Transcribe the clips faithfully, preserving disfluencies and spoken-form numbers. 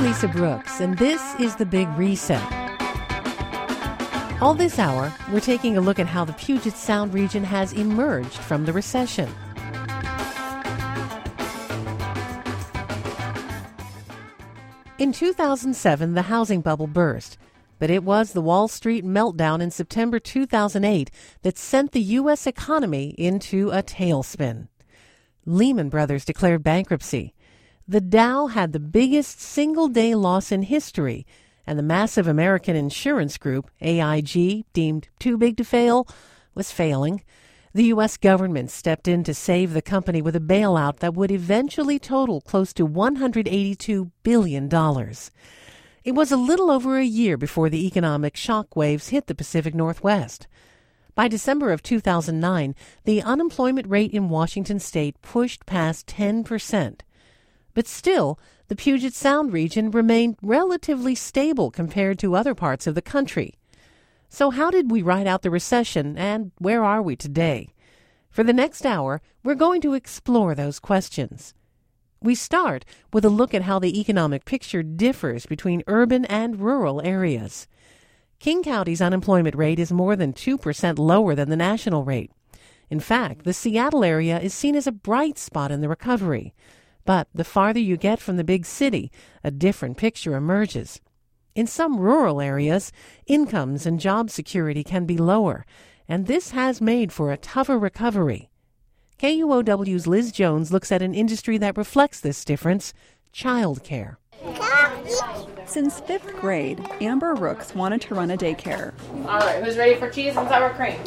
Lisa Brooks, and this is The Big Reset. All this hour, we're taking a look at how the Puget Sound region has emerged from the recession. In two thousand seven, the housing bubble burst, but it was the Wall Street meltdown in September two thousand eight that sent the U S economy into a tailspin. Lehman Brothers declared bankruptcy. The Dow had the biggest single-day loss in history, and the massive American insurance group, A I G, deemed too big to fail, was failing. The U S government stepped in to save the company with a bailout that would eventually total close to one hundred eighty-two billion dollars. It was a little over a year before the economic shock waves hit the Pacific Northwest. By December of two thousand nine, the unemployment rate in Washington state pushed past ten percent. But still, the Puget Sound region remained relatively stable compared to other parts of the country. So how did we ride out the recession, and where are we today? For the next hour, we're going to explore those questions. We start with a look at how the economic picture differs between urban and rural areas. King County's unemployment rate is more than two percent lower than the national rate. In fact, the Seattle area is seen as a bright spot in the recovery. But the farther you get from the big city, a different picture emerges. In some rural areas, incomes and job security can be lower, and this has made for a tougher recovery. K U O W's Liz Jones looks at an industry that reflects this difference, childcare. Since fifth grade, Amber Rooks wanted to run a daycare. All right, who's ready for cheese and sour cream?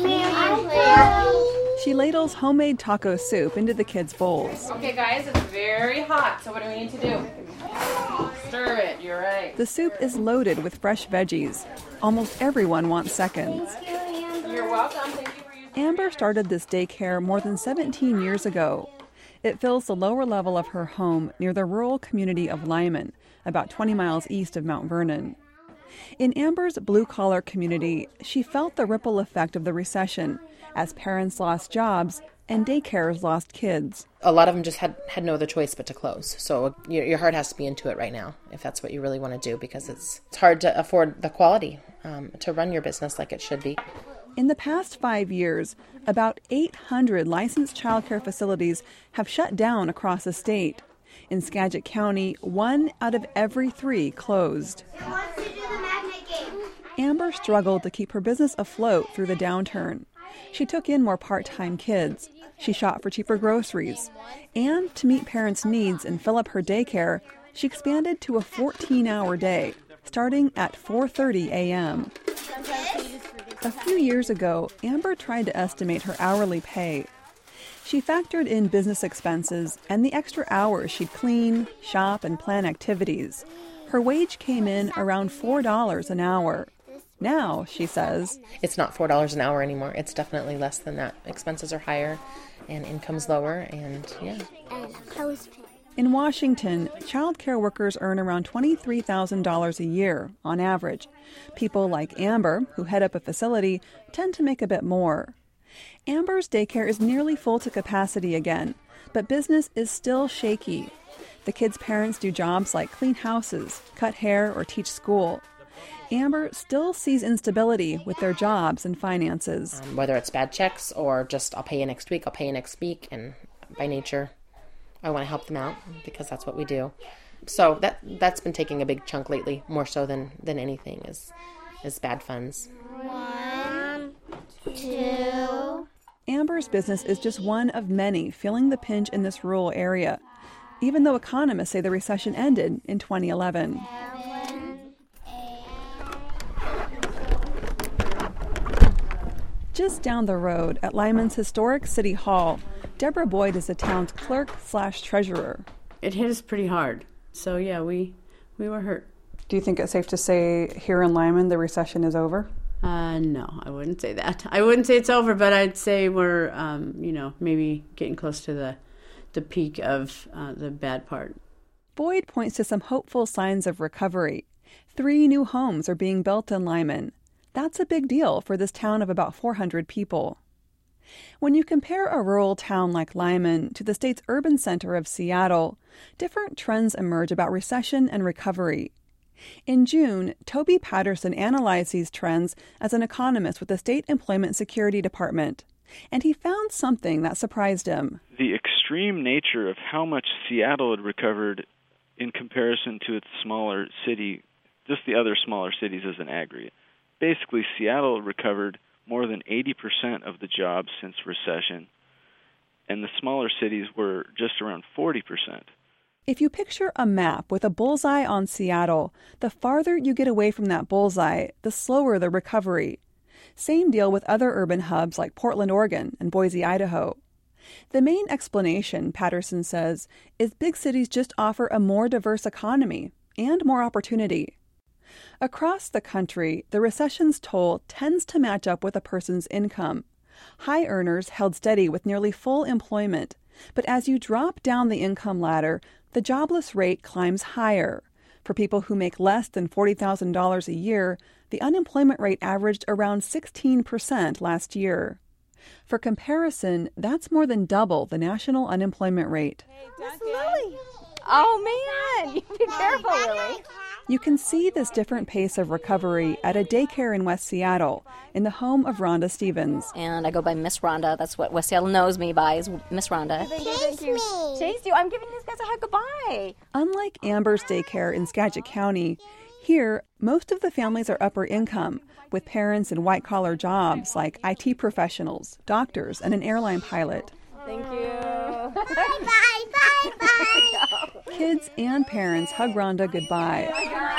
She ladles homemade taco soup into the kids' bowls. Okay, guys, it's very hot, so what do we need to do? Stir it, you're right. The soup is loaded with fresh veggies. Almost everyone wants seconds. You're welcome. Thank you for using Amber started this daycare more than seventeen years ago. It fills the lower level of her home near the rural community of Lyman, about twenty miles east of Mount Vernon. In Amber's blue-collar community, she felt the ripple effect of the recession as parents lost jobs and daycares lost kids. A lot of them just had, had no other choice but to close. So your, your heart has to be into it right now if that's what you really want to do, because it's, it's hard to afford the quality um, to run your business like it should be. In the past five years, about eight hundred licensed childcare facilities have shut down across the state. In Skagit County, one out of every three closed. Who wants to do the magnet game? Amber struggled to keep her business afloat through the downturn. She took in more part-time kids. She shot for cheaper groceries. And to meet parents' needs and fill up her daycare, she expanded to a fourteen-hour day, starting at four thirty a.m. A few years ago, Amber tried to estimate her hourly pay. She factored in business expenses and the extra hours she'd clean, shop, and plan activities. Her wage came in around four dollars an hour. Now, she says, it's not four dollars an hour anymore. It's definitely less than that. Expenses are higher and income's lower, and yeah. In Washington, child care workers earn around twenty-three thousand dollars a year, on average. People like Amber, who head up a facility, tend to make a bit more. Amber's daycare is nearly full to capacity again, but business is still shaky. The kids' parents do jobs like clean houses, cut hair, or teach school. Amber still sees instability with their jobs and finances. Um, whether it's bad checks or just I'll pay you next week, I'll pay you next week, and by nature, I want to help them out because that's what we do. So that that's been taking a big chunk lately, more so than, than anything is is bad funds. One, two. Amber's business is just one of many feeling the pinch in this rural area, even though economists say the recession ended in twenty eleven. Just down the road at Lyman's historic City Hall, Deborah Boyd is the town's clerk slash treasurer. It hit us pretty hard. So yeah, we we were hurt. Do you think it's safe to say here in Lyman the recession is over? Uh, no, I wouldn't say that. I wouldn't say it's over, but I'd say we're, um, you know, maybe getting close to the the peak of uh, the bad part. Boyd points to some hopeful signs of recovery. Three new homes are being built in Lyman. That's a big deal for this town of about four hundred people. When you compare a rural town like Lyman to the state's urban center of Seattle, different trends emerge about recession and recovery. In June, Toby Patterson analyzed these trends as an economist with the State Employment Security Department, and he found something that surprised him. The extreme nature of how much Seattle had recovered in comparison to its smaller city, just the other smaller cities as an aggregate. Basically, Seattle recovered more than eighty percent of the jobs since recession, and the smaller cities were just around forty percent. If you picture a map with a bullseye on Seattle, the farther you get away from that bullseye, the slower the recovery. Same deal with other urban hubs like Portland, Oregon, and Boise, Idaho. The main explanation, Patterson says, is big cities just offer a more diverse economy and more opportunity. Across the country, the recession's toll tends to match up with a person's income. High earners held steady with nearly full employment, but as you drop down the income ladder, the jobless rate climbs higher. For people who make less than forty thousand dollars a year, the unemployment rate averaged around sixteen percent last year. For comparison, that's more than double the national unemployment rate. Miss Lily! Oh, man! You be careful, Lily. You can see this different pace of recovery at a daycare in West Seattle, in the home of Rhonda Stevens. And I go by Miss Rhonda. That's what West Seattle knows me by, is Miss Rhonda. Thank you, thank you. Chased you. I'm giving these guys a hug goodbye. Unlike Amber's daycare in Skagit County, here, most of the families are upper income, with parents in white-collar jobs like I T professionals, doctors, and an airline pilot. Thank you. Bye, bye, bye, bye. Kids and parents hug Rhonda goodbye.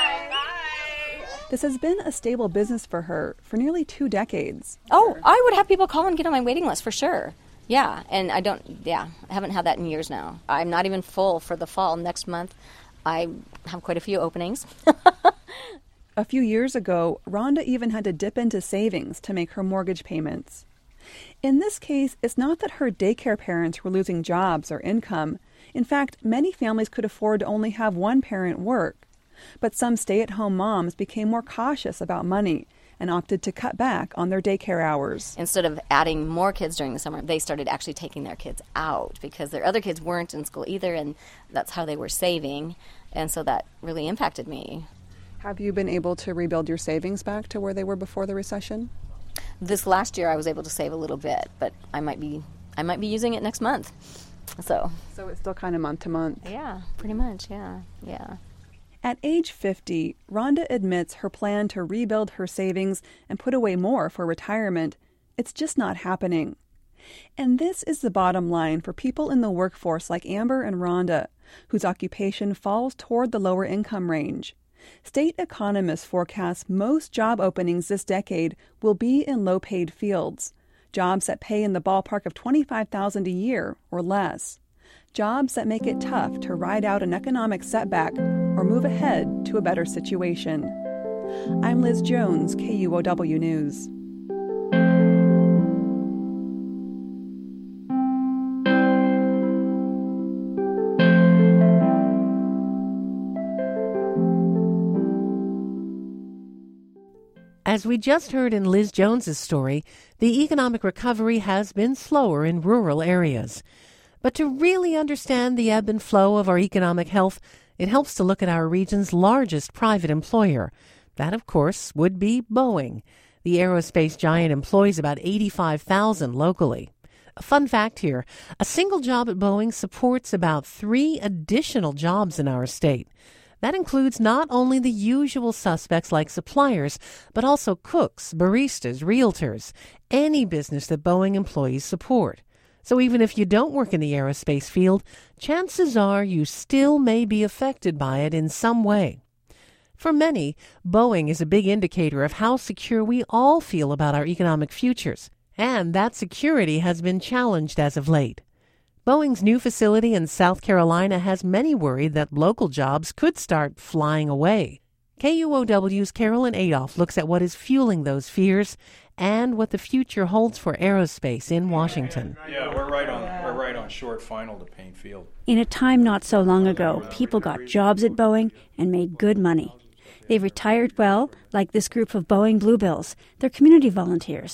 This has been a stable business for her for nearly two decades. Oh, I would have people call and get on my waiting list for sure. Yeah, and I don't, yeah, I haven't had that in years now. I'm not even full for the fall. Next month, I have quite a few openings. A few years ago, Rhonda even had to dip into savings to make her mortgage payments. In this case, it's not that her daycare parents were losing jobs or income. In fact, many families could afford to only have one parent work. But some stay-at-home moms became more cautious about money and opted to cut back on their daycare hours. Instead of adding more kids during the summer, they started actually taking their kids out because their other kids weren't in school either, and that's how they were saving. And so that really impacted me. Have you been able to rebuild your savings back to where they were before the recession? This last year I was able to save a little bit, but I might be I might be using it next month. So So it's still kind of month to month. Yeah, pretty much, yeah. Yeah. At age fifty, Rhonda admits her plan to rebuild her savings and put away more for retirement, it's just not happening. And this is the bottom line for people in the workforce like Amber and Rhonda, whose occupation falls toward the lower income range. State economists forecast most job openings this decade will be in low-paid fields, jobs that pay in the ballpark of twenty-five thousand dollars a year or less, jobs that make it tough to ride out an economic setback or move ahead to a better situation. I'm Liz Jones, K U O W News. As we just heard in Liz Jones's story, the economic recovery has been slower in rural areas. But to really understand the ebb and flow of our economic health, it helps to look at our region's largest private employer. That, of course, would be Boeing. The aerospace giant employs about eighty-five thousand locally. A fun fact here, a single job at Boeing supports about three additional jobs in our state. That includes not only the usual suspects like suppliers, but also cooks, baristas, realtors, any business that Boeing employees support. So even if you don't work in the aerospace field, chances are you still may be affected by it in some way. For many, Boeing is a big indicator of how secure we all feel about our economic futures, and that security has been challenged as of late. Boeing's new facility in South Carolina has many worried that local jobs could start flying away. K U O W's Carolyn Adolph looks at what is fueling those fears and what the future holds for aerospace in Washington. Yeah, we're right on we're right on short final to Payne Field. In a time not so long ago, people got jobs at Boeing and made good money. They've retired well, like this group of Boeing Bluebills. They're community volunteers.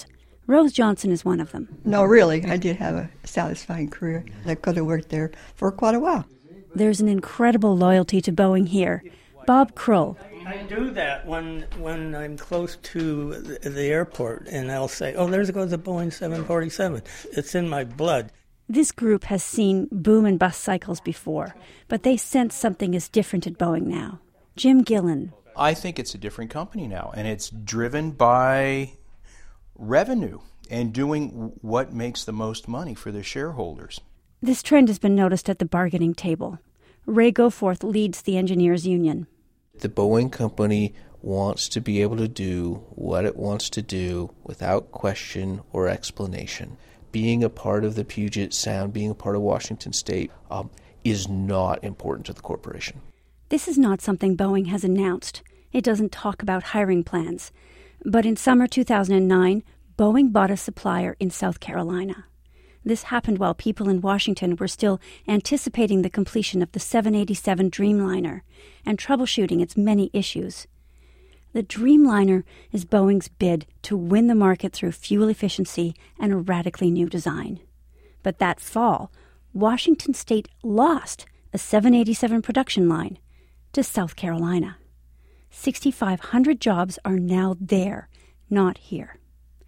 Rose Johnson is one of them. No, really, I did have a satisfying career. I could have worked there for quite a while. There's an incredible loyalty to Boeing here. Bob Krull. I do that when when I'm close to the, the airport, and I'll say, oh, there goes the Boeing seven forty-seven. It's in my blood. This group has seen boom and bust cycles before, but they sense something is different at Boeing now. Jim Gillen. I think it's a different company now, and it's driven by revenue and doing what makes the most money for their shareholders. This trend has been noticed at the bargaining table. Ray Goforth leads the engineers union. The Boeing company wants to be able to do what it wants to do without question or explanation. Being a part of the Puget Sound, being a part of Washington State, um, is not important to the corporation. This is not something Boeing has announced. It doesn't talk about hiring plans. But in summer two thousand nine, Boeing bought a supplier in South Carolina. This happened while people in Washington were still anticipating the completion of the seven eighty-seven Dreamliner and troubleshooting its many issues. The Dreamliner is Boeing's bid to win the market through fuel efficiency and a radically new design. But that fall, Washington State lost a seven eighty-seven production line to South Carolina. six thousand five hundred jobs are now there, not here.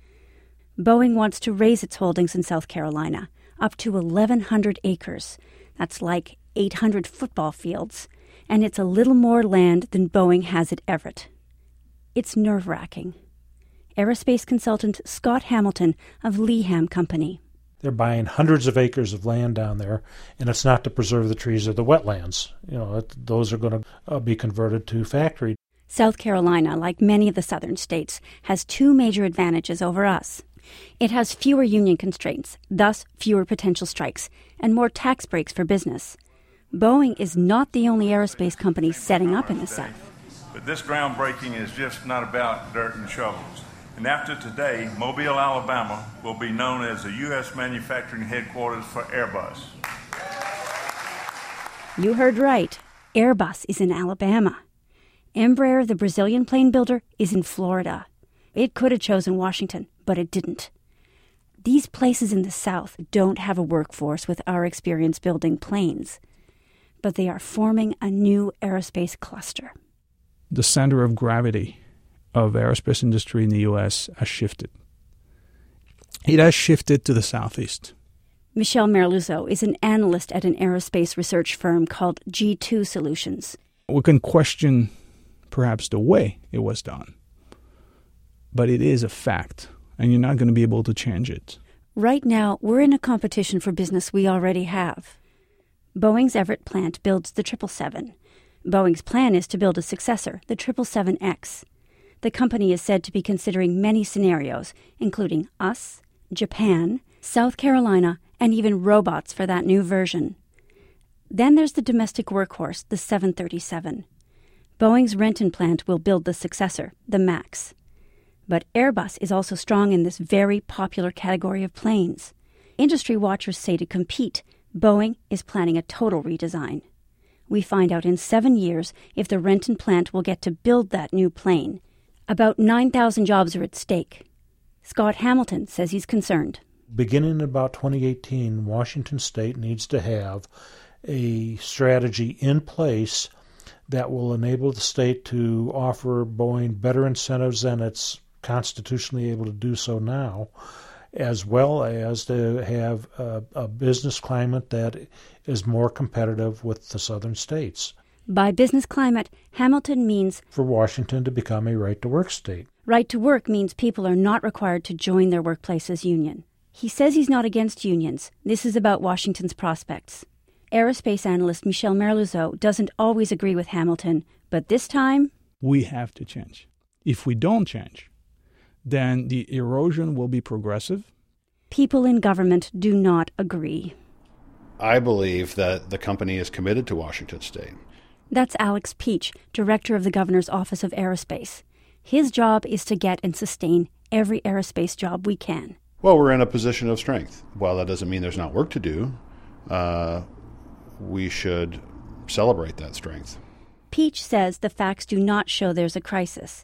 Boeing wants to raise its holdings in South Carolina up to eleven hundred acres. That's like eight hundred football fields, and it's a little more land than Boeing has at Everett. It's nerve-wracking. Aerospace consultant Scott Hamilton of Leham Company. They're buying hundreds of acres of land down there, and it's not to preserve the trees or the wetlands. You know, it, those are going to uh, be converted to factory. South Carolina, like many of the southern states, has two major advantages over us. It has fewer union constraints, thus fewer potential strikes, and more tax breaks for business. Boeing is not the only aerospace company setting up in the South. But this groundbreaking is just not about dirt and shovels. And after today, Mobile, Alabama will be known as the U S manufacturing headquarters for Airbus. You heard right. Airbus is in Alabama. Embraer, the Brazilian plane builder, is in Florida. It could have chosen Washington, but it didn't. These places in the South don't have a workforce with our experience building planes, but they are forming a new aerospace cluster. The center of gravity of aerospace industry in the U S has shifted. It has shifted to the southeast. Michelle Merluzzo is an analyst at an aerospace research firm called G two Solutions. We can question perhaps the way it was done, but it is a fact, and you're not going to be able to change it. Right now, we're in a competition for business we already have. Boeing's Everett plant builds the triple seven. Boeing's plan is to build a successor, the triple seven X. The company is said to be considering many scenarios, including us, Japan, South Carolina, and even robots for that new version. Then there's the domestic workhorse, the seven thirty-seven. Boeing's Renton plant will build the successor, the MAX. But Airbus is also strong in this very popular category of planes. Industry watchers say to compete, Boeing is planning a total redesign. We find out in seven years if the Renton plant will get to build that new plane. About nine thousand jobs are at stake. Scott Hamilton says he's concerned. Beginning in about twenty eighteen, Washington State needs to have a strategy in place that will enable the state to offer Boeing better incentives than it's constitutionally able to do so now, as well as to have a, a business climate that is more competitive with the southern states. By business climate, Hamilton means for Washington to become a right-to-work state. Right to work means people are not required to join their workplace's union. He says he's not against unions. This is about Washington's prospects. Aerospace analyst Michelle Merluzzo doesn't always agree with Hamilton, but this time we have to change. If we don't change, then the erosion will be progressive. People in government do not agree. I believe that the company is committed to Washington State. That's Alex Peach, director of the Governor's Office of Aerospace. His job is to get and sustain every aerospace job we can. Well, we're in a position of strength. While that doesn't mean there's not work to do, uh, we should celebrate that strength. Peach says the facts do not show there's a crisis,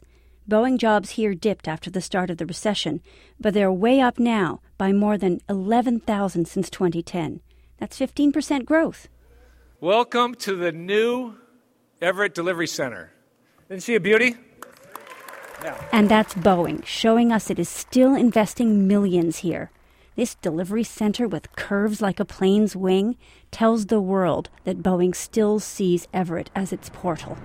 Boeing jobs here dipped after the start of the recession, but they're way up now by more than eleven thousand since twenty ten. That's fifteen percent growth. Welcome to the new Everett Delivery Center. Isn't she a beauty? Yeah. And that's Boeing, showing us it is still investing millions here. This delivery center with curves like a plane's wing tells the world that Boeing still sees Everett as its portal.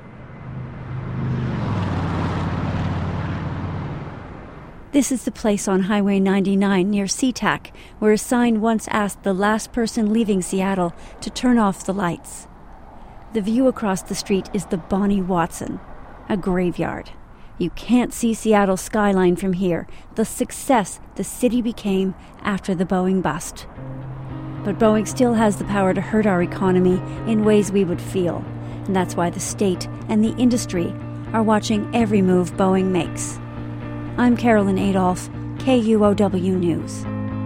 This is the place on Highway ninety-nine near SeaTac, where a sign once asked the last person leaving Seattle to turn off the lights. The view across the street is the Bonnie Watson, a graveyard. You can't see Seattle's skyline from here, the success the city became after the Boeing bust. But Boeing still has the power to hurt our economy in ways we would feel, and that's why the state and the industry are watching every move Boeing makes. I'm Carolyn Adolph, K U O W News.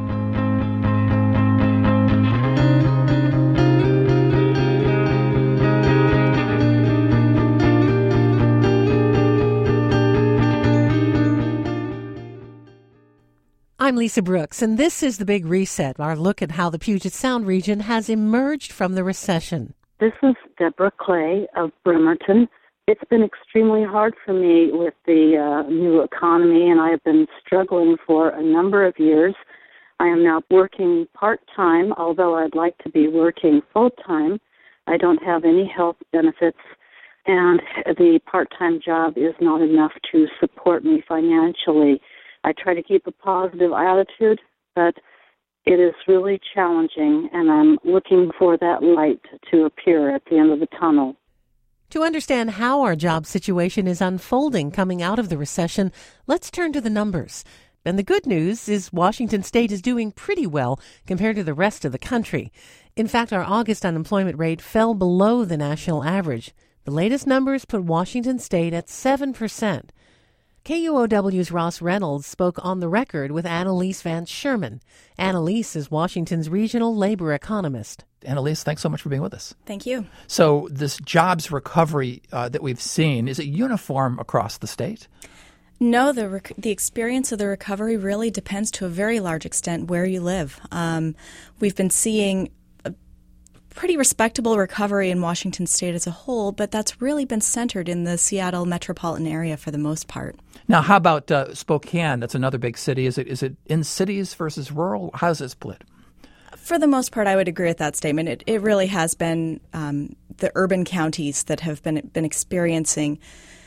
I'm Lisa Brooks, and this is The Big Reset, our look at how the Puget Sound region has emerged from the recession. This is Deborah Clay of Bremerton. It's been extremely hard for me with the uh, new economy, and I have been struggling for a number of years. I am now working part-time, although I'd like to be working full-time. I don't have any health benefits, and the part-time job is not enough to support me financially. I try to keep a positive attitude, but it is really challenging, and I'm looking for that light to appear at the end of the tunnel. To understand how our job situation is unfolding coming out of the recession, let's turn to the numbers. And the good news is Washington State is doing pretty well compared to the rest of the country. In fact, our August unemployment rate fell below the national average. The latest numbers put Washington State at seven percent. K U O W's Ross Reynolds spoke on the record with Annalise Vance Sherman. Annalise is Washington's regional labor economist. Annalise, thanks so much for being with us. Thank you. So this jobs recovery uh, that we've seen, is it uniform across the state? No, the rec- the experience of the recovery really depends to a very large extent where you live. Um, we've been seeing a pretty respectable recovery in Washington State as a whole, but that's really been centered in the Seattle metropolitan area for the most part. Now, how about uh, Spokane? That's another big city. Is it is it in cities versus rural? How's it split? For the most part, I would agree with that statement. It, it really has been um, the urban counties that have been been experiencing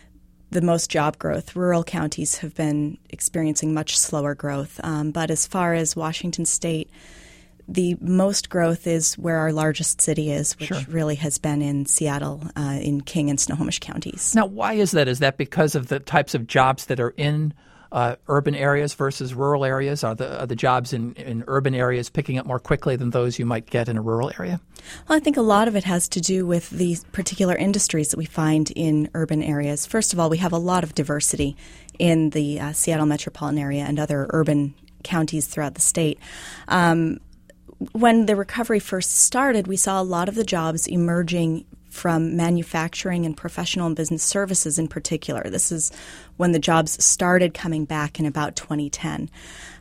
the most job growth. Rural counties have been experiencing much slower growth. Um, but as far as Washington State, the most growth is where our largest city is, which sure. really has been in Seattle, uh, in King and Snohomish counties. Now, why is that? Is that because of the types of jobs that are in uh, urban areas versus rural areas? Are the, are the jobs in, in urban areas picking up more quickly than those you might get in a rural area? Well, I think a lot of it has to do with the particular industries that we find in urban areas. First of all, we have a lot of diversity in the uh, Seattle metropolitan area and other urban counties throughout the state. Um, When the recovery first started, we saw a lot of the jobs emerging from manufacturing and professional and business services in particular. This is when the jobs started coming back in about twenty ten.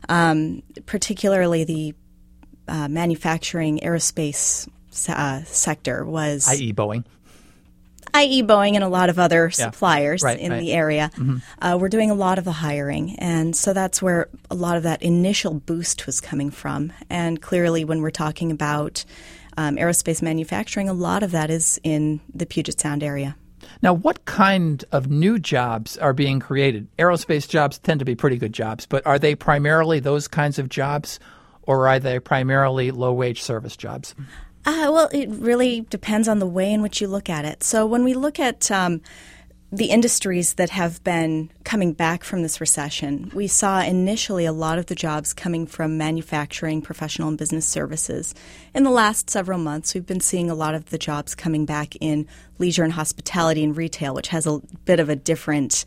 Um, particularly the uh, manufacturing aerospace uh, sector was... that is. Boeing. that is. Boeing and a lot of other yeah. suppliers right, in right. the area. Mm-hmm. Uh, we're doing a lot of the hiring, and so that's where a lot of that initial boost was coming from. And clearly when we're talking about um, aerospace manufacturing, a lot of that is in the Puget Sound area. Now, what kind of new jobs are being created? Aerospace jobs tend to be pretty good jobs, but are they primarily those kinds of jobs, or are they primarily low-wage service jobs? Uh, well, it really depends on the way in which you look at it. So when we look at um, the industries that have been coming back from this recession, we saw initially a lot of the jobs coming from manufacturing, professional and business services. In the last several months, we've been seeing a lot of the jobs coming back in leisure and hospitality and retail, which has a bit of a different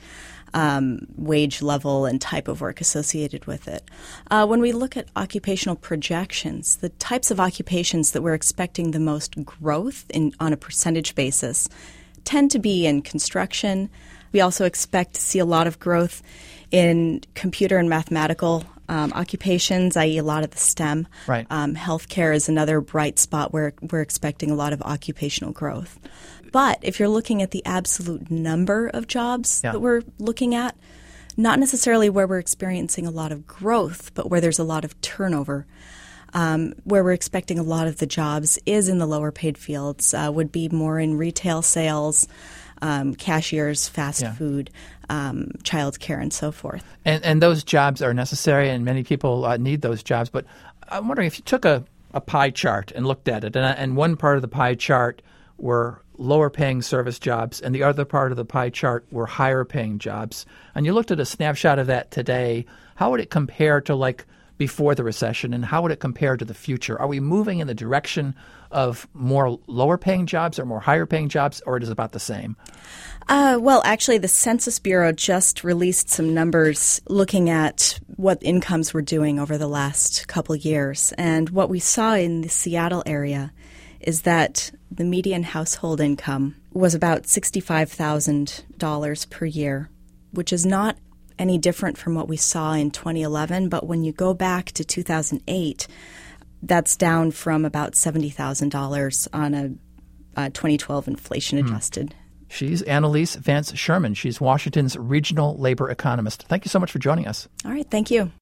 Um, wage level and type of work associated with it. Uh, when we look at occupational projections, the types of occupations that we're expecting the most growth in on a percentage basis tend to be in construction, We also expect to see a lot of growth in computer and mathematical um, occupations, that is a lot of the STEM. Right. Um, healthcare is another bright spot where we're expecting a lot of occupational growth. But if you're looking at the absolute number of jobs Yeah. that we're looking at, not necessarily where we're experiencing a lot of growth, but where there's a lot of turnover. Um, where we're expecting a lot of the jobs is in the lower paid fields, uh, would be more in retail sales, um, cashiers, fast Yeah. food, um, childcare, and so forth. And, and those jobs are necessary, and many people uh, need those jobs. But I'm wondering if you took a, a pie chart and looked at it, and, and one part of the pie chart were lower-paying service jobs, and the other part of the pie chart were higher-paying jobs, and you looked at a snapshot of that today, how would it compare to, like, before the recession, and how would it compare to the future? Are we moving in the direction of more lower-paying jobs or more higher-paying jobs, or it is about the same? Uh, well, actually, the Census Bureau just released some numbers looking at what incomes were doing over the last couple years. And what we saw in the Seattle area is that the median household income was about sixty-five thousand dollars per year, which is not any different from what we saw in twenty eleven. But when you go back to two thousand eight, that's down from about seventy thousand dollars on a uh, twenty twelve inflation-adjusted. Hmm. She's Annalise Vance Sherman. She's Washington's regional labor economist. Thank you so much for joining us. All right, thank you.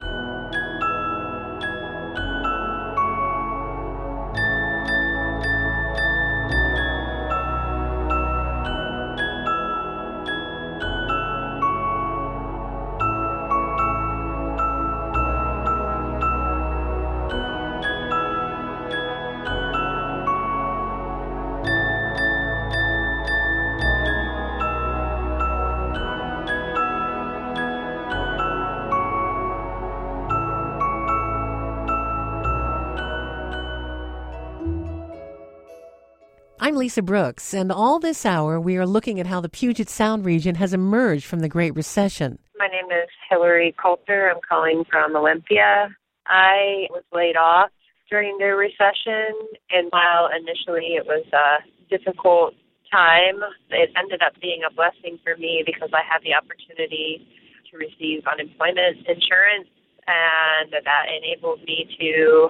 I'm Lisa Brooks, and all this hour we are looking at how the Puget Sound region has emerged from the Great Recession. My name is Hillary Coulter. I'm calling from Olympia. I was laid off during the recession, and while initially it was a difficult time, it ended up being a blessing for me because I had the opportunity to receive unemployment insurance, and that enabled me to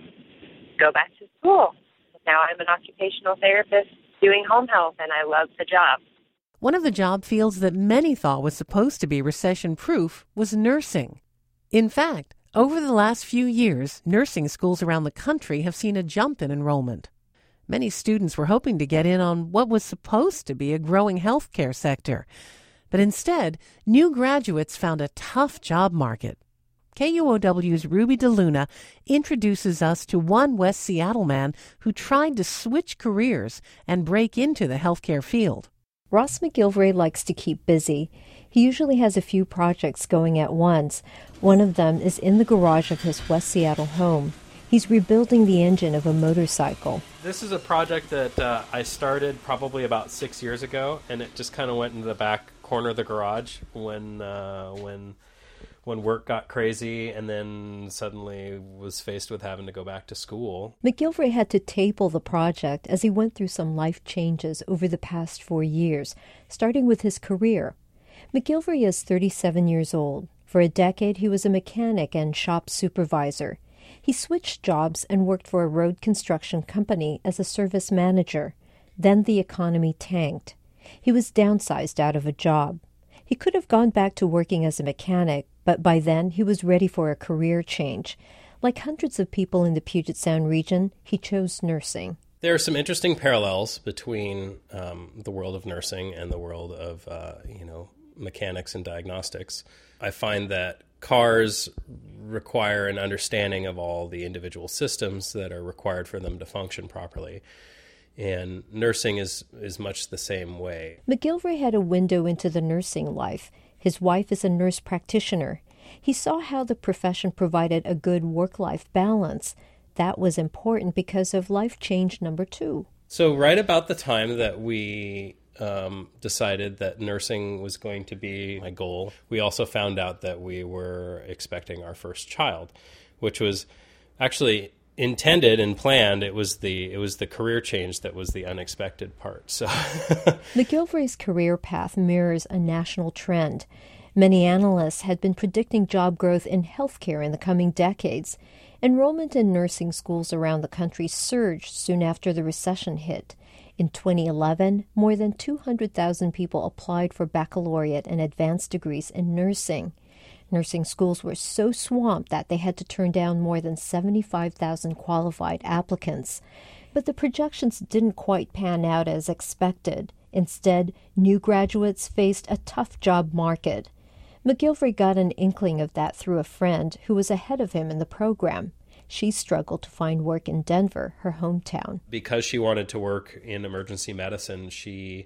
go back to school. Now I'm an occupational therapist doing home health, and I love the job. One of the job fields that many thought was supposed to be recession-proof was nursing. In fact, over the last few years, nursing schools around the country have seen a jump in enrollment. Many students were hoping to get in on what was supposed to be a growing healthcare sector. But instead, new graduates found a tough job market. K U O W's Ruby DeLuna introduces us to one West Seattle man who tried to switch careers and break into the healthcare field. Ross McGilvray likes to keep busy. He usually has a few projects going at once. One of them is in the garage of his West Seattle home. He's rebuilding the engine of a motorcycle. This is a project that uh, I started probably about six years ago, and it just kind of went into the back corner of the garage when uh, when when work got crazy, and then suddenly was faced with having to go back to school. McGilvray had to table the project as he went through some life changes over the past four years, starting with his career. McGilvray is thirty-seven years old. For a decade, he was a mechanic and shop supervisor. He switched jobs and worked for a road construction company as a service manager. Then the economy tanked. He was downsized out of a job. He could have gone back to working as a mechanic, but by then he was ready for a career change. Like hundreds of people in the Puget Sound region, he chose nursing. There are some interesting parallels between um, the world of nursing and the world of, uh, you know, mechanics and diagnostics. I find that cars require an understanding of all the individual systems that are required for them to function properly. And nursing is, is much the same way. McGilvray had a window into the nursing life. His wife is a nurse practitioner. He saw how the profession provided a good work-life balance. That was important because of life change number two. So right about the time that we um, decided that nursing was going to be my goal, we also found out that we were expecting our first child, which was actually intended and planned. It was the it was the career change that was the unexpected part. So McGilvary's career path mirrors a national trend. Many analysts had been predicting job growth in healthcare in the coming decades. Enrollment in nursing schools around the country surged soon after the recession hit. In twenty eleven, more than two hundred thousand people applied for baccalaureate and advanced degrees in nursing. Nursing schools were so swamped that they had to turn down more than seventy-five thousand qualified applicants. But the projections didn't quite pan out as expected. Instead, new graduates faced a tough job market. McGilvary got an inkling of that through a friend who was ahead of him in the program. She struggled to find work in Denver, her hometown. Because she wanted to work in emergency medicine, she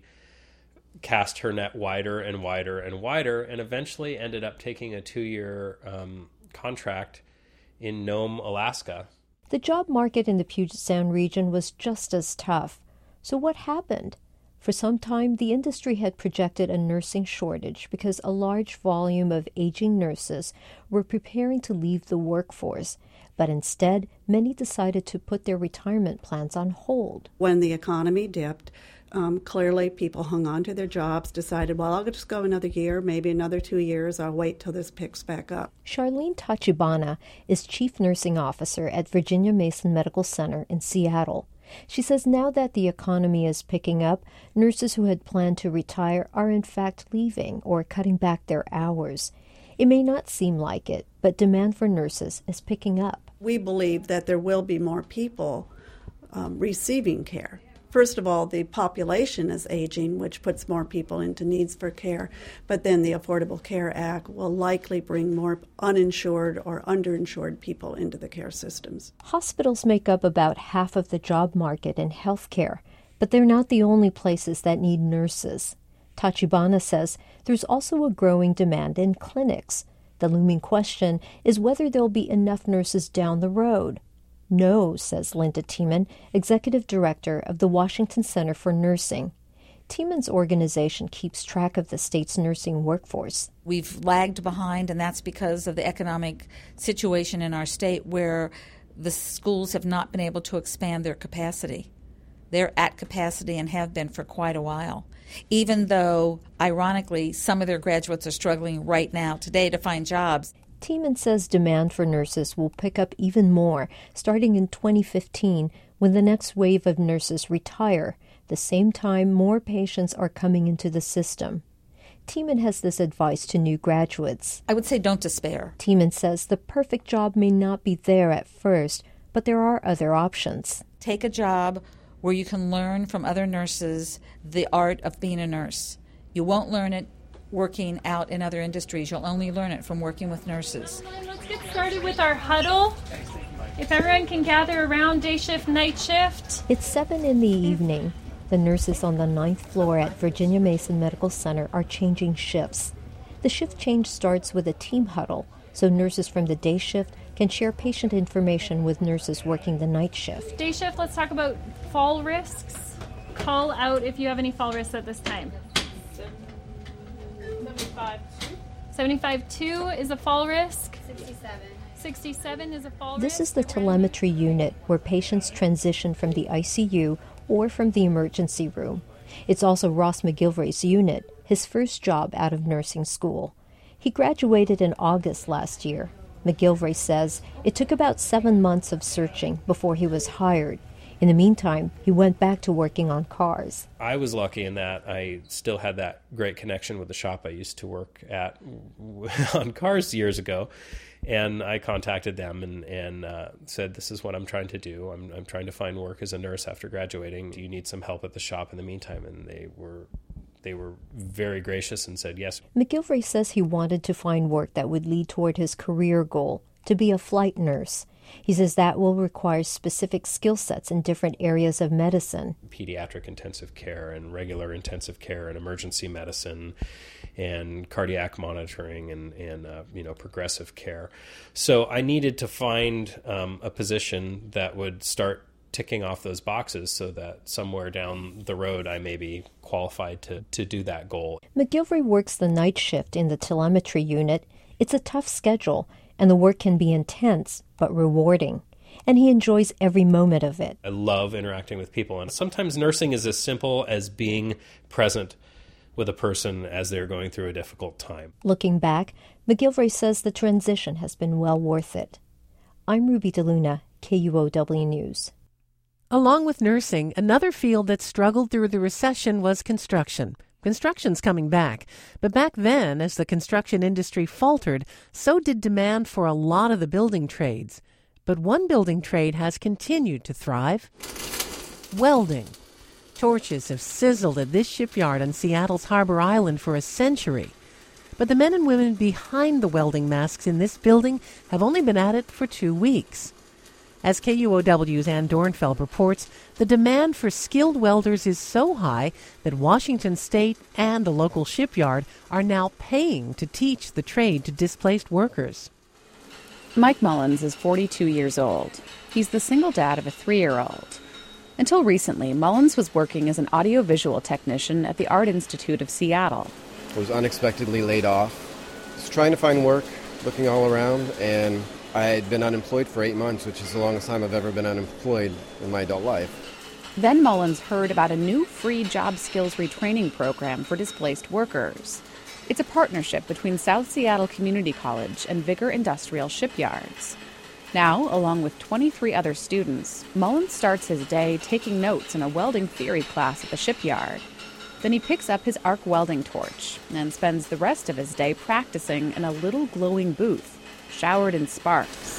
cast her net wider and wider and wider, and eventually ended up taking a two-year um, contract in Nome, Alaska. The job market in the Puget Sound region was just as tough. So what happened? For some time, the industry had projected a nursing shortage because a large volume of aging nurses were preparing to leave the workforce. But instead, many decided to put their retirement plans on hold. When the economy dipped, um, clearly people hung on to their jobs, decided, well, I'll just go another year, maybe another two years. I'll wait till this picks back up. Charlene Tachibana is Chief Nursing Officer at Virginia Mason Medical Center in Seattle. She says now that the economy is picking up, nurses who had planned to retire are in fact leaving or cutting back their hours. It may not seem like it, but demand for nurses is picking up. We believe that there will be more people um, receiving care. First of all, the population is aging, which puts more people into needs for care, but then the Affordable Care Act will likely bring more uninsured or underinsured people into the care systems. Hospitals make up about half of the job market in healthcare, but they're not the only places that need nurses. Tachibana says there's also a growing demand in clinics. The looming question is whether there'll be enough nurses down the road. No, says Linda Tiemann, Executive Director of the Washington Center for Nursing. Tiemann's organization keeps track of the state's nursing workforce. We've lagged behind, and that's because of the economic situation in our state where the schools have not been able to expand their capacity. They're at capacity and have been for quite a while, even though, ironically, some of their graduates are struggling right now today to find jobs. Tiemann says demand for nurses will pick up even more starting in twenty fifteen when the next wave of nurses retire. The same time, more patients are coming into the system. Tiemann has this advice to new graduates. I would say don't despair. Tiemann says the perfect job may not be there at first, but there are other options. Take a job where you can learn from other nurses the art of being a nurse. You won't learn it working out in other industries. You'll only learn it from working with nurses. Let's get started with our huddle. If everyone can gather around, day shift, night shift. It's seven in the evening. The nurses on the ninth floor at Virginia Mason Medical Center are changing shifts. The shift change starts with a team huddle, so nurses from the day shift can share patient information with nurses working the night shift. Day shift, let's talk about fall risks. Call out if you have any fall risks at this time. seventy-five two seventy-five two is a fall risk. sixty-seven sixty-seven is a fall risk. This is the telemetry unit where patients transition from the I C U or from the emergency room. It's also Ross McGilvary's unit, his first job out of nursing school. He graduated in August last year. McGilvary says it took about seven months of searching before he was hired. In the meantime, he went back to working on cars. I was lucky in that I still had that great connection with the shop I used to work at on cars years ago. And I contacted them and, and uh, said, this is what I'm trying to do. I'm, I'm trying to find work as a nurse after graduating. Do you need some help at the shop in the meantime? And they were they were very gracious and said yes. McGilvary says he wanted to find work that would lead toward his career goal, to be a flight nurse. He says that will require specific skill sets in different areas of medicine. Pediatric intensive care and regular intensive care and emergency medicine and cardiac monitoring and, and uh, you know, progressive care. So I needed to find um, a position that would start ticking off those boxes so that somewhere down the road I may be qualified to, to do that goal. McGilvary works the night shift in the telemetry unit. It's a tough schedule, and the work can be intense but rewarding. and he enjoys every moment of it. I love interacting with people, and sometimes nursing is as simple as being present with a person as they're going through a difficult time. Looking back, McGilvray says the transition has been well worth it. I'm Ruby DeLuna, K U O W News. Along with nursing, another field that struggled through the recession was construction. Construction's coming back, but back then, as the construction industry faltered, so did demand for a lot of the building trades. But one building trade has continued to thrive: welding. Torches have sizzled at this shipyard on Seattle's Harbor Island for a century. But the men and women behind the welding masks in this building have only been at it for two weeks. As K U O W's Ann Dornfeld reports, the demand for skilled welders is so high that Washington State and the local shipyard are now paying to teach the trade to displaced workers. Mike Mullins is forty-two years old. He's the single dad of a three-year-old. Until recently, Mullins was working as an audiovisual technician at the Art Institute of Seattle. I was unexpectedly laid off. I was trying to find work, looking all around, and I had been unemployed for eight months, which is the longest time I've ever been unemployed in my adult life. Then Mullins heard about a new free job skills retraining program for displaced workers. It's a partnership between South Seattle Community College and Vigor Industrial Shipyards. Now, along with twenty-three other students, Mullins starts his day taking notes in a welding theory class at the shipyard. Then he picks up his arc welding torch and spends the rest of his day practicing in a little glowing booth, showered in sparks.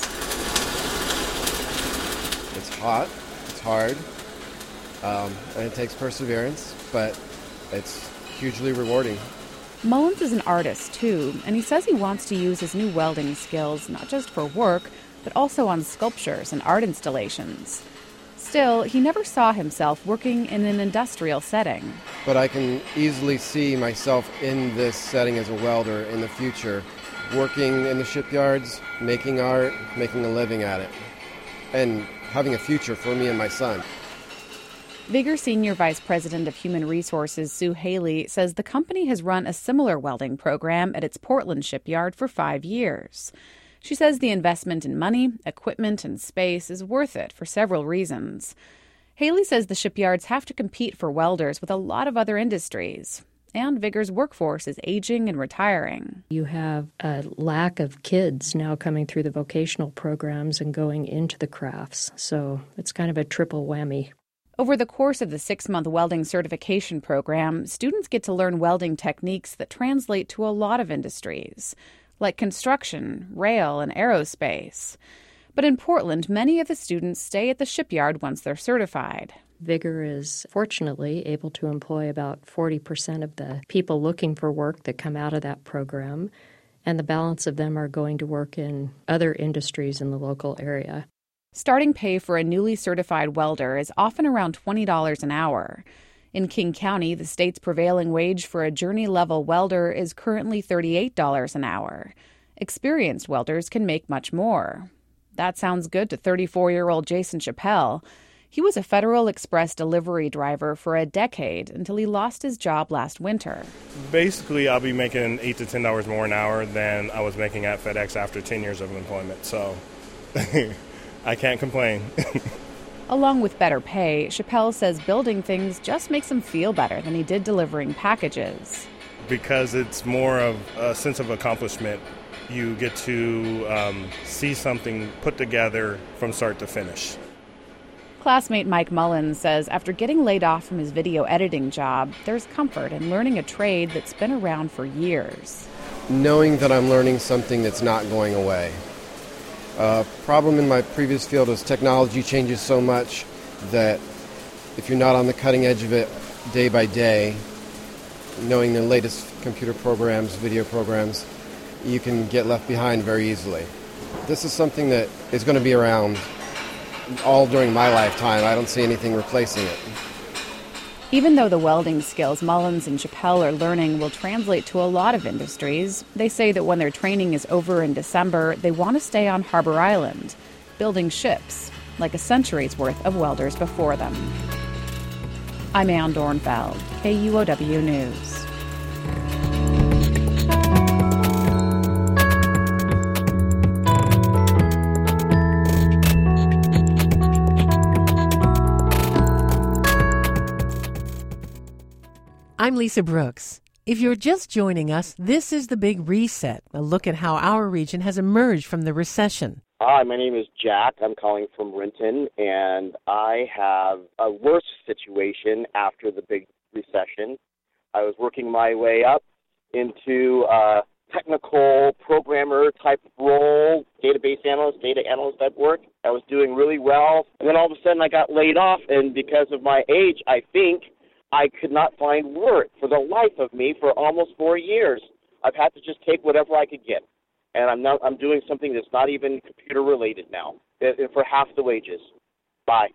It's hot, it's hard, um, and it takes perseverance, but it's hugely rewarding. Mullins is an artist, too, and he says he wants to use his new welding skills not just for work, but also on sculptures and art installations. Still, he never saw himself working in an industrial setting. But I can easily see myself in this setting as a welder in the future, working in the shipyards, making art, making a living at it, and having a future for me and my son. Vigor Senior Vice President of Human Resources Sue Haley says the company has run a similar welding program at its Portland shipyard for five years. She says the investment in money, equipment, and space is worth it for several reasons. Haley says the shipyards have to compete for welders with a lot of other industries, and Vigor's workforce is aging and retiring. You have a lack of kids now coming through the vocational programs and going into the crafts, so it's kind of a triple whammy. Over the course of the six-month welding certification program, students get to learn welding techniques that translate to a lot of industries, like construction, rail, and aerospace. But in Portland, many of the students stay at the shipyard once they're certified. Vigor is fortunately able to employ about forty percent of the people looking for work that come out of that program, and the balance of them are going to work in other industries in the local area. Starting pay for a newly certified welder is often around twenty dollars an hour. In King County, the state's prevailing wage for a journey-level welder is currently thirty-eight dollars an hour. Experienced welders can make much more. That sounds good to thirty-four-year-old Jason Chappelle. He was a Federal Express delivery driver for a decade until he lost his job last winter. Basically, I'll be making eight to ten dollars more an hour than I was making at FedEx after ten years of employment, so I can't complain. Along with better pay, Chappelle says building things just makes him feel better than he did delivering packages. Because it's more of a sense of accomplishment. You get to um, see something put together from start to finish. Classmate Mike Mullins says after getting laid off from his video editing job, there's comfort in learning a trade that's been around for years. Knowing that I'm learning something that's not going away. A uh, problem in my previous field is technology changes so much that if you're not on the cutting edge of it day by day, knowing the latest computer programs, video programs, you can get left behind very easily. This is something that is going to be around all during my lifetime. I don't see anything replacing it. Even though the welding skills Mullins and Chappelle are learning will translate to a lot of industries, they say that when their training is over in December, they want to stay on Harbor Island, building ships, like a century's worth of welders before them. I'm Ann Dornfeld, K U O W News. I'm Lisa Brooks. If you're just joining us, this is The Big Reset, a look at how our region has emerged from the recession. Hi, my name is Jack. I'm calling from Renton, and I have a worse situation after the big recession. I was working my way up into a technical programmer type role, database analyst, data analyst type work. I was doing really well, and then all of a sudden I got laid off, and because of my age, I think, I could not find work for the life of me for almost four years. I've had to just take whatever I could get. And I'm not, I'm doing something that's not even computer related now for half the wages. Bye.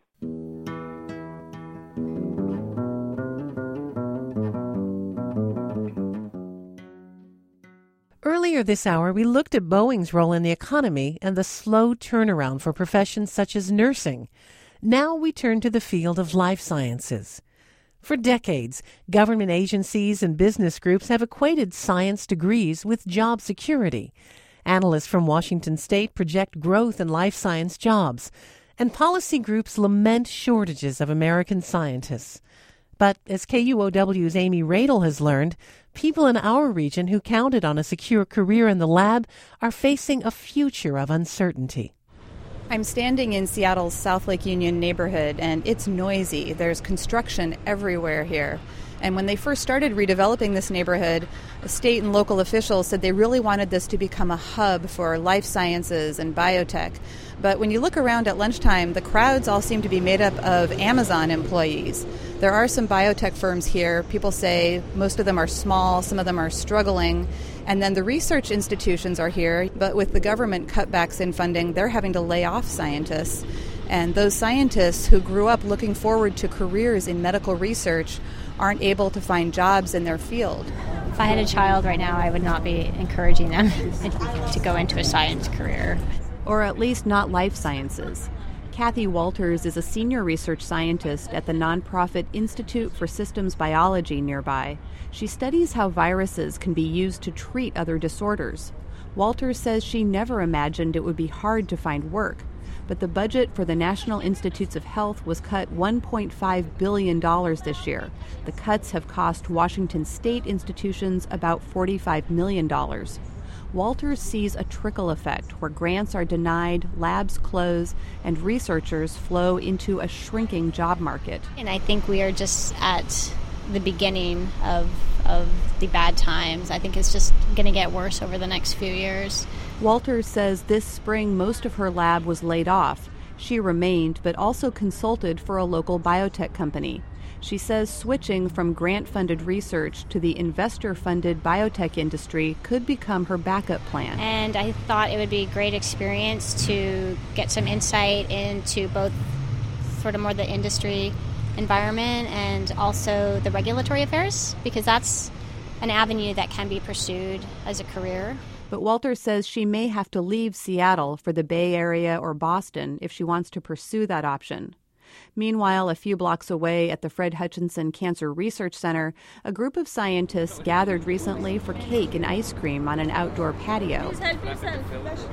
Earlier this hour, we looked at Boeing's role in the economy and the slow turnaround for professions such as nursing. Now we turn to the field of life sciences. For decades, government agencies and business groups have equated science degrees with job security. Analysts from Washington State project growth in life science jobs, and policy groups lament shortages of American scientists. But as K U O W's Amy Radel has learned, people in our region who counted on a secure career in the lab are facing a future of uncertainty. I'm standing in Seattle's South Lake Union neighborhood, and it's noisy. There's construction everywhere here. And when they first started redeveloping this neighborhood, state and local officials said they really wanted this to become a hub for life sciences and biotech. But when you look around at lunchtime, the crowds all seem to be made up of Amazon employees. There are some biotech firms here. People say most of them are small, some of them are struggling. And then the research institutions are here, but with the government cutbacks in funding, they're having to lay off scientists. And those scientists who grew up looking forward to careers in medical research aren't able to find jobs in their field. If I had a child right now, I would not be encouraging them to go into a science career. Or at least not life sciences. Kathy Walters is a senior research scientist at the nonprofit Institute for Systems Biology nearby. She studies how viruses can be used to treat other disorders. Walters says she never imagined it would be hard to find work, but the budget for the National Institutes of Health was cut one point five billion dollars this year. The cuts have cost Washington state institutions about forty-five million dollars. Walters sees a trickle effect where grants are denied, labs close, and researchers flow into a shrinking job market. And I think we are just at the beginning of of the bad times. I think it's just going to get worse over the next few years. Walters says this spring most of her lab was laid off. She remained, but also consulted for a local biotech company. She says switching from grant-funded research to the investor-funded biotech industry could become her backup plan. And I thought it would be a great experience to get some insight into both sort of more the industry environment and also the regulatory affairs, because that's an avenue that can be pursued as a career. But Walters says she may have to leave Seattle for the Bay Area or Boston if she wants to pursue that option. Meanwhile, a few blocks away at the Fred Hutchinson Cancer Research Center, a group of scientists gathered recently for cake and ice cream on an outdoor patio. Help yourself.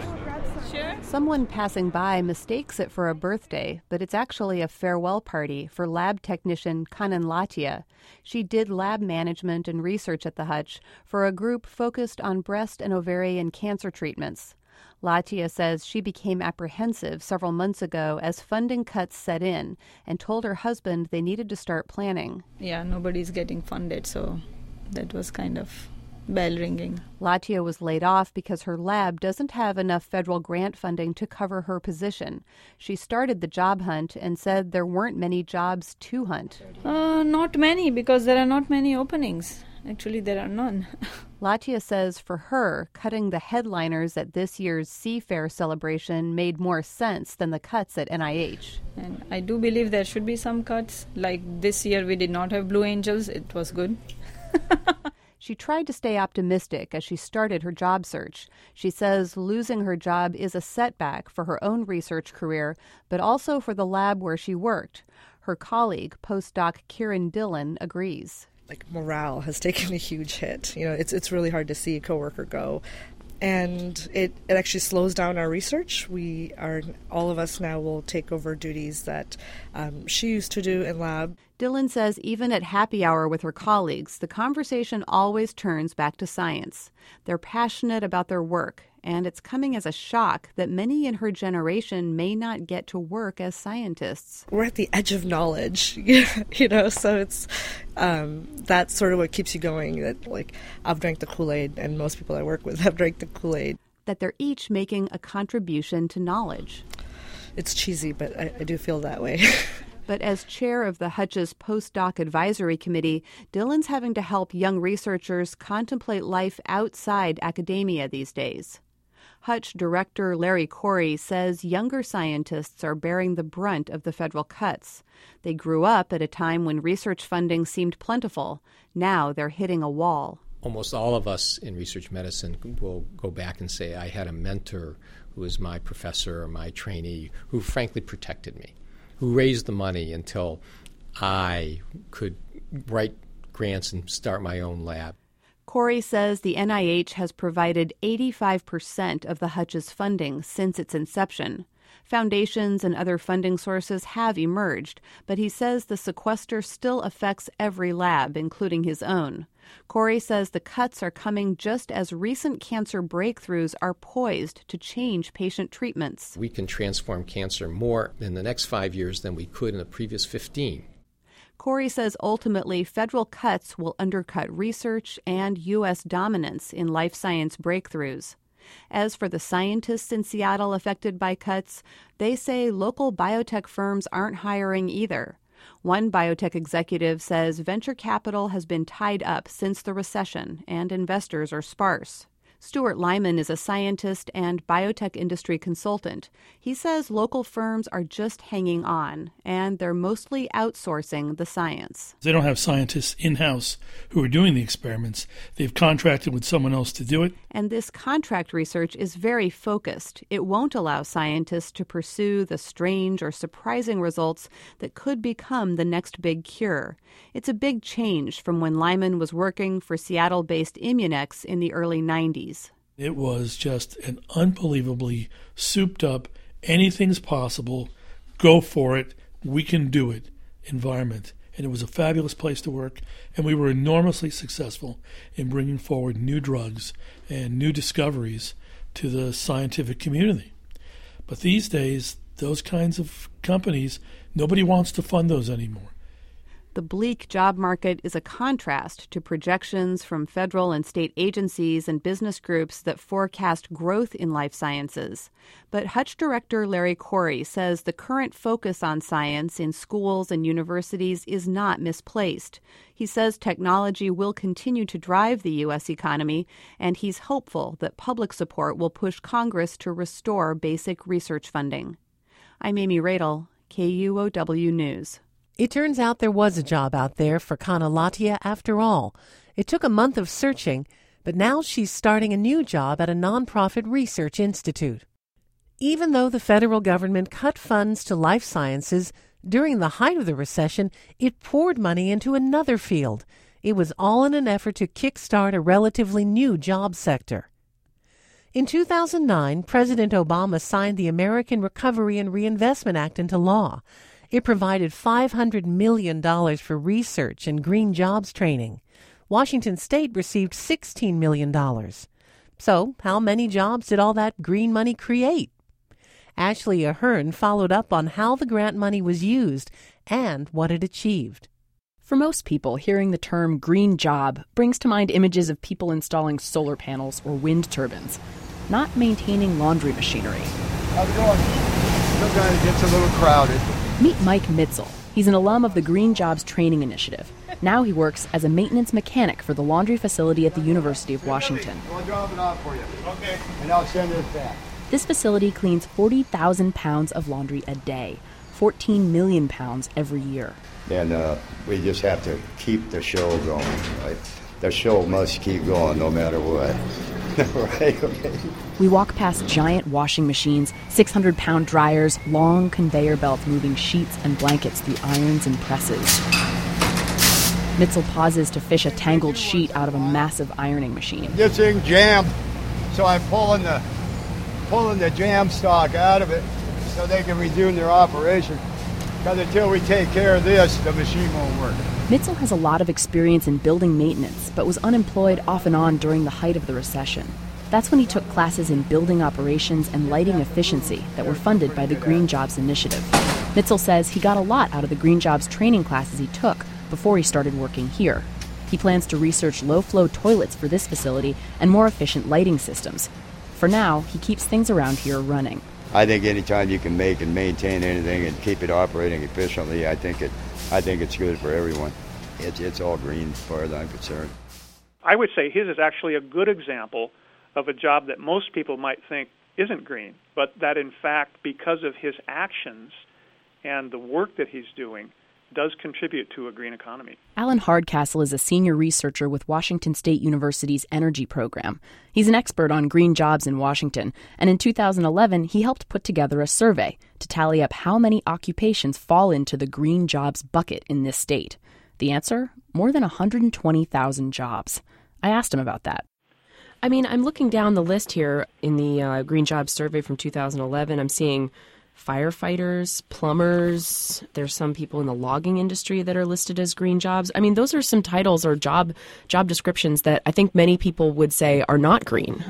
Sure. Someone passing by mistakes it for a birthday, but it's actually a farewell party for lab technician Kanan Latia. She did lab management and research at the Hutch for a group focused on breast and ovarian cancer treatments. Latia says she became apprehensive several months ago as funding cuts set in and told her husband they needed to start planning. Yeah, nobody's getting funded, so that was kind of bell ringing. Latia was laid off because her lab doesn't have enough federal grant funding to cover her position. She started the job hunt and said there weren't many jobs to hunt. Uh, not many, because there are not many openings. Actually, there are none. Latia says for her, cutting the headliners at this year's Seafair celebration made more sense than the cuts at N I H. And I do believe there should be some cuts. Like this year we did not have Blue Angels. It was good. She tried to stay optimistic as she started her job search. She says losing her job is a setback for her own research career, but also for the lab where she worked. Her colleague, postdoc Kieran Dillon, agrees. Like morale has taken a huge hit. You know, it's it's really hard to see a coworker go. and it, it actually slows down our research. We are, all of us now will take over duties that um, she used to do in lab. Dylan says even at happy hour with her colleagues, the conversation always turns back to science. They're passionate about their work, and it's coming as a shock that many in her generation may not get to work as scientists. We're at the edge of knowledge, you know, so it's um, that's sort of what keeps you going. That, like, I've drank the Kool-Aid, and most people I work with have drank the Kool-Aid. That they're each making a contribution to knowledge. It's cheesy, but I, I do feel that way. But as chair of the Hutch's Postdoc Advisory Committee, Dylan's having to help young researchers contemplate life outside academia these days. Hutch director Larry Corey says younger scientists are bearing the brunt of the federal cuts. They grew up at a time when research funding seemed plentiful. Now they're hitting a wall. Almost all of us in research medicine will go back and say, I had a mentor who was my professor or my trainee who frankly protected me, who raised the money until I could write grants and start my own lab. Corey says the N I H has provided eighty-five percent of the Hutch's funding since its inception. Foundations and other funding sources have emerged, but he says the sequester still affects every lab, including his own. Corey says the cuts are coming just as recent cancer breakthroughs are poised to change patient treatments. We can transform cancer more in the next five years than we could in the previous fifteen. Corey says ultimately federal cuts will undercut research and U S dominance in life science breakthroughs. As for the scientists in Seattle affected by cuts, they say local biotech firms aren't hiring either. One biotech executive says venture capital has been tied up since the recession and investors are sparse. Stuart Lyman is a scientist and biotech industry consultant. He says local firms are just hanging on, and they're mostly outsourcing the science. They don't have scientists in-house who are doing the experiments. They've contracted with someone else to do it. And this contract research is very focused. It won't allow scientists to pursue the strange or surprising results that could become the next big cure. It's a big change from when Lyman was working for Seattle-based Immunex in the early nineties. It was just an unbelievably souped-up, anything's possible, go for it, we can do it environment. And it was a fabulous place to work, and we were enormously successful in bringing forward new drugs and new discoveries to the scientific community. But these days, those kinds of companies, nobody wants to fund those anymore. The bleak job market is a contrast to projections from federal and state agencies and business groups that forecast growth in life sciences. But Hutch director Larry Corey says the current focus on science in schools and universities is not misplaced. He says technology will continue to drive the U S economy, and he's hopeful that public support will push Congress to restore basic research funding. I'm Amy Radel, K U O W News. It turns out there was a job out there for Kanalatia after all. It took a month of searching, but now she's starting a new job at a nonprofit research institute. Even though the federal government cut funds to life sciences, during the height of the recession, it poured money into another field. It was all in an effort to kickstart a relatively new job sector. In two thousand nine, President Obama signed the American Recovery and Reinvestment Act into law. It provided five hundred million dollars for research and green jobs training. Washington State received sixteen million dollars. So, how many jobs did all that green money create? Ashley Ahern followed up on how the grant money was used and what it achieved. For most people, hearing the term green job brings to mind images of people installing solar panels or wind turbines, not maintaining laundry machinery. How's it going? Sometimes it gets a little crowded. Meet Mike Mitzel. He's an alum of the Green Jobs Training Initiative. Now he works as a maintenance mechanic for the laundry facility at the University of Washington. I'll drop it off for you. Okay. And I'll send it back. This facility cleans forty thousand pounds of laundry a day, fourteen million pounds every year. And uh, we just have to keep the show going. Right? The show must keep going no matter what. Right? Okay. We walk past giant washing machines, six hundred pound dryers, long conveyor belts moving sheets and blankets through irons and presses. Mitzel pauses to fish a tangled sheet out of a massive ironing machine. This thing jammed So I'm pulling the pulling the jam stock out of it so they can resume their operation. Because until we take care of this, the machine won't work. Mitzel has a lot of experience in building maintenance, but was unemployed off and on during the height of the recession. That's when he took classes in building operations and lighting efficiency that were funded by the Green Jobs Initiative. Mitzel says he got a lot out of the Green Jobs training classes he took before he started working here. He plans to research low-flow toilets for this facility and more efficient lighting systems. For now, he keeps things around here running. I think anytime you can make and maintain anything and keep it operating efficiently, I think it, I think it's good for everyone. It's it's all green as far as I'm concerned. I would say his is actually a good example of a job that most people might think isn't green, but that in fact, because of his actions and the work that he's doing, does contribute to a green economy. Alan Hardcastle is a senior researcher with Washington State University's Energy Program. He's an expert on green jobs in Washington, and in two thousand eleven, he helped put together a survey to tally up how many occupations fall into the green jobs bucket in this state. The answer? More than one hundred twenty thousand jobs. I asked him about that. I mean, I'm looking down the list here in the uh, Green Jobs Survey from two thousand eleven. I'm seeing firefighters, plumbers. There's some people in the logging industry that are listed as green jobs. I mean, those are some titles or job job descriptions that I think many people would say are not green.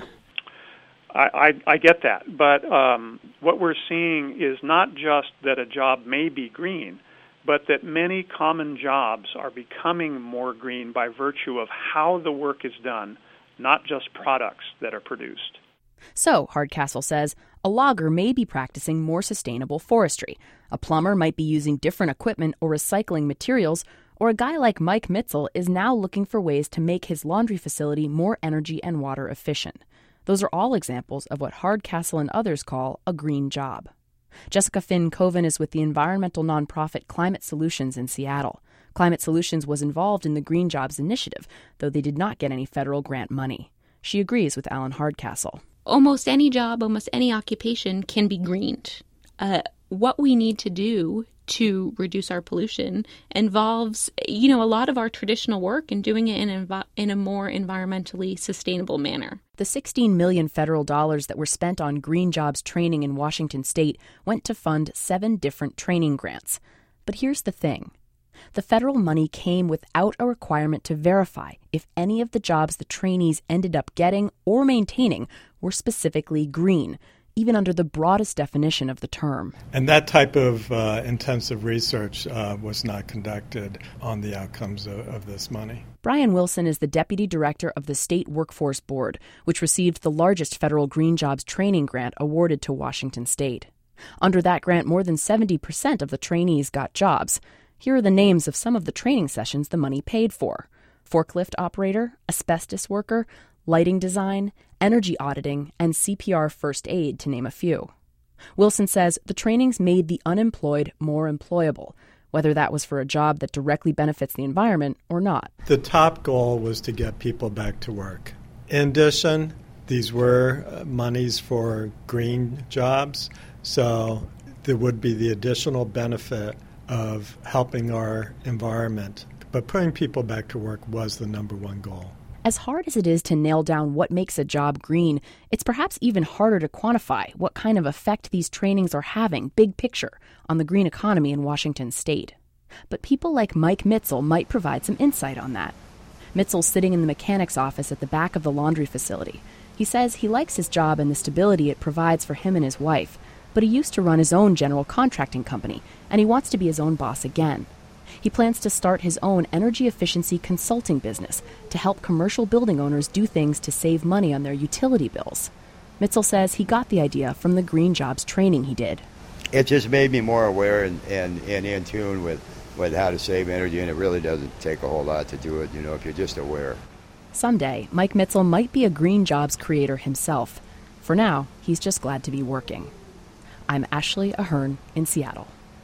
I, I, I get that, but um, what we're seeing is not just that a job may be green, but that many common jobs are becoming more green by virtue of how the work is done, not just products that are produced. So, Hardcastle says, a logger may be practicing more sustainable forestry. A plumber might be using different equipment or recycling materials, or a guy like Mike Mitzel is now looking for ways to make his laundry facility more energy and water efficient. Those are all examples of what Hardcastle and others call a green job. Jessica Finn Coven is with the environmental nonprofit Climate Solutions in Seattle. Climate Solutions was involved in the Green Jobs Initiative, though they did not get any federal grant money. She agrees with Alan Hardcastle. Almost any job, almost any occupation can be greened. Uh, what we need to do to reduce our pollution involves, you know, a lot of our traditional work and doing it in a, env- in a more environmentally sustainable manner. The sixteen million dollars federal dollars that were spent on green jobs training in Washington state went to fund seven different training grants. But here's the thing. The federal money came without a requirement to verify if any of the jobs the trainees ended up getting or maintaining were specifically green, even under the broadest definition of the term. And that type of uh, intensive research uh, was not conducted on the outcomes of, of this money. Brian Wilson is the deputy director of the State Workforce Board, which received the largest federal green jobs training grant awarded to Washington state. Under that grant, more than seventy percent of the trainees got jobs. Here are the names of some of the training sessions the money paid for: forklift operator, asbestos worker, lighting design, energy auditing, and C P R first aid, to name a few. Wilson says the trainings made the unemployed more employable, whether that was for a job that directly benefits the environment or not. The top goal was to get people back to work. In addition, these were uh, monies for green jobs, so there would be the additional benefit of helping our environment. But putting people back to work was the number one goal. As hard as it is to nail down what makes a job green, it's perhaps even harder to quantify what kind of effect these trainings are having, big picture, on the green economy in Washington state. But people like Mike Mitzel might provide some insight on that. Mitzel's sitting in the mechanic's office at the back of the laundry facility. He says he likes his job and the stability it provides for him and his wife, but he used to run his own general contracting company, and he wants to be his own boss again. He plans to start his own energy efficiency consulting business to help commercial building owners do things to save money on their utility bills. Mitzel says he got the idea from the green jobs training he did. It just made me more aware and, and, and in tune with, with how to save energy, and it really doesn't take a whole lot to do it, you know, if you're just aware. Someday, Mike Mitzel might be a green jobs creator himself. For now, he's just glad to be working. I'm Ashley Ahern in Seattle.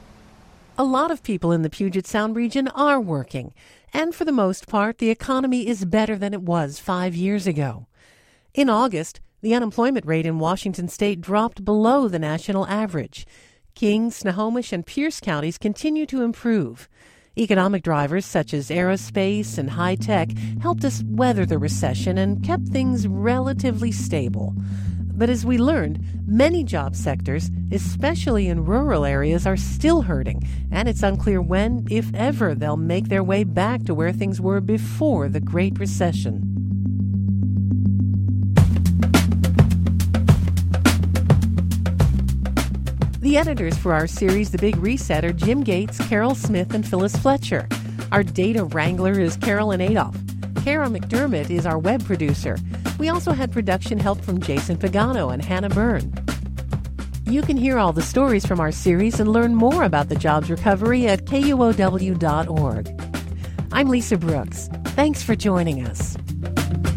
A lot of people in the Puget Sound region are working, and for the most part, the economy is better than it was five years ago. In August, the unemployment rate in Washington state dropped below the national average. King, Snohomish, and Pierce counties continue to improve. Economic drivers such as aerospace and high tech helped us weather the recession and kept things relatively stable. But as we learned, many job sectors, especially in rural areas, are still hurting, and it's unclear when, if ever, they'll make their way back to where things were before the Great Recession. The editors for our series, The Big Reset, are Jim Gates, Carol Smith, and Phyllis Fletcher. Our data wrangler is Carolyn Adolph. Kara McDermott is our web producer. We also had production help from Jason Pagano and Hannah Byrne. You can hear all the stories from our series and learn more about the jobs recovery at K U O W dot org. I'm Lisa Brooks. Thanks for joining us.